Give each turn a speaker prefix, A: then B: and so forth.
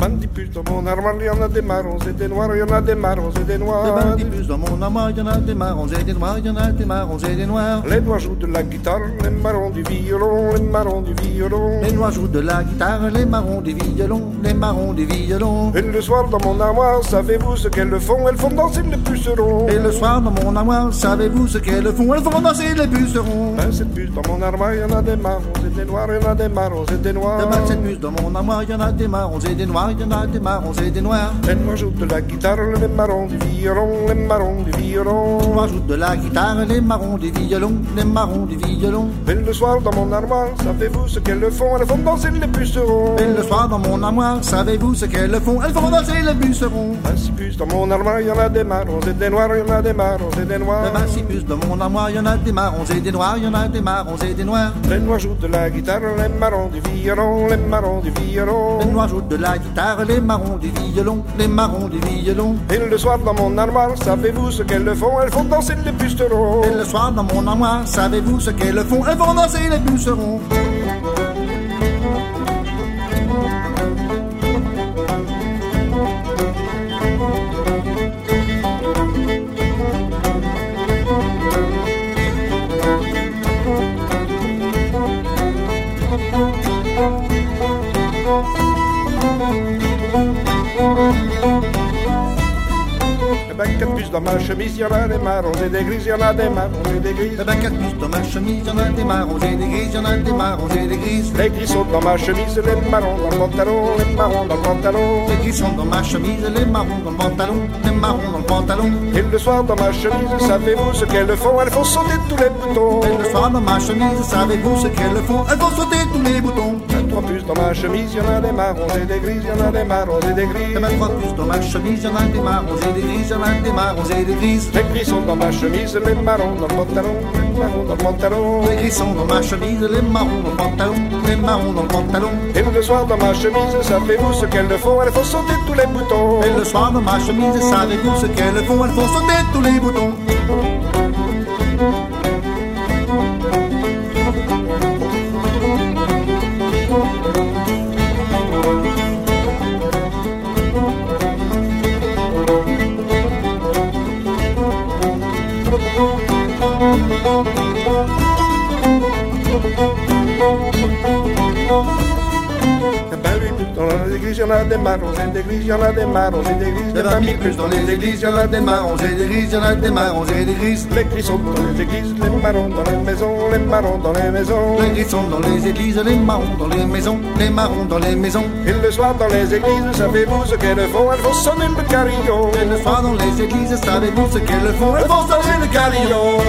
A: bandipus dans mon armoire, il y en a des marrons et des noirs, il y en a des marrons et des noirs.
B: Des bandipus dans mon armoire, il y en a des marrons et des noirs, il y en a des marrons et des noirs.
A: Les noirs jouent de la guitare, les marrons du violon, les marrons du violon.
B: Les noirs jouent de la guitare, les marrons du violon, les marrons du violon.
A: Et le soir dans mon armoire, savez-vous ce qu'elles font? Elles font danser les pucerons.
B: Et le soir dans mon armoire, savez-vous ce qu'elles font? Elles font danser les pucerons.
A: 27 puces dans mon armoire, il y en a des marrons et des noirs, il y en a des marrons et des noirs.
B: 27 puces dans mon armoire, il y en a des marrons et des noirs, il y en a des marrons et des noirs.
A: Les noirs jouent de la guitare, les marrons du violon, les marrons du violon.
B: Les noirs jouent de la guitare, les marrons du violon, les marrons du violon.
A: Et le soir dans mon armoire, savez-vous ce qu'elles font? Elles font danser les pucerons.
B: Et le soir dans mon armoire, savez-vous ce qu'elles font? Elles font danser les pucerons.
A: 26 puces dans mon armoire, il y en a des marrons et des noirs, il y en a des marrons et des noirs.
B: 26 puces dans mon armoire, il y en a des marrons et des noirs, il y en a des marrons et des noirs.
A: Les noirs jouent de la guitare, les marrons du violon, les marrons du violon.
B: Les noirs jouent de la guitare, les marrons du violon, les marrons du violon.
A: Et le soir dans mon armoire, savez-vous ce qu'elles font? Elles font danser les pucerons.
B: Et le soir dans mon armoire, savez-vous ce qu'elles font? Elles font danser les pucerons.
A: Ben 4 puces dans ma chemise, il y en a des marrons et des grises, il y en a des marrons et des grises.
B: 4 puces dans ma chemise, il y en a des marrons et des grises, il y en a des marrons et des grises.
A: Les gris sont dans ma chemise, les marrons dans le pantalon, les marrons dans le pantalon.
B: Les gris sont dans ma chemise, les marrons dans le pantalon, les marrons dans le pantalon.
A: Et le soir dans ma chemise, savez-vous ce qu'elles font? Elles font sauter tous les boutons.
B: Et le soir dans ma chemise, savez-vous ce qu'elles font? Elles font sauter tous les boutons.
A: 23 puces dans ma chemise, il y en a des marrons et des grises, il y en a des marrons et des grises.
B: 23 puces dans ma chemise, il y en a des marrons et des grises, il y en a des marrons et des grises.
A: Les gris sont dans ma chemise, les marrons dans le pantalon, les marrons dans le pantalon.
B: Les gris sont dans ma chemise, les marrons dans le pantalon, les marrons dans le pantalon.
A: Et le soir dans ma chemise, savez-vous ce qu'elles font? Elles font sauter tous les boutons.
B: Et le soir dans ma chemise, savez-vous ce qu'elles font? Elles font sauter tous les boutons.
A: Dans les églises, il y en a des marrons et des grises, il y en a des marrons et des grises.
B: Les 20 000 plus dans les églises, il y en a des marrons et des grises, il y en a des marrons et des grises.
A: Les gris sont dans les églises, les marrons dans les maisons, les marrons dans les maisons.
B: Les gris sont dans les églises, les marrons dans les maisons, les marrons dans les maisons.
A: Et le soir dans les églises, savez-vous ce qu'elles font? Elles font sonner le carillon.
B: Et le soir dans les églises, savez-vous ce qu'elles font? Elles font sonner le carillon.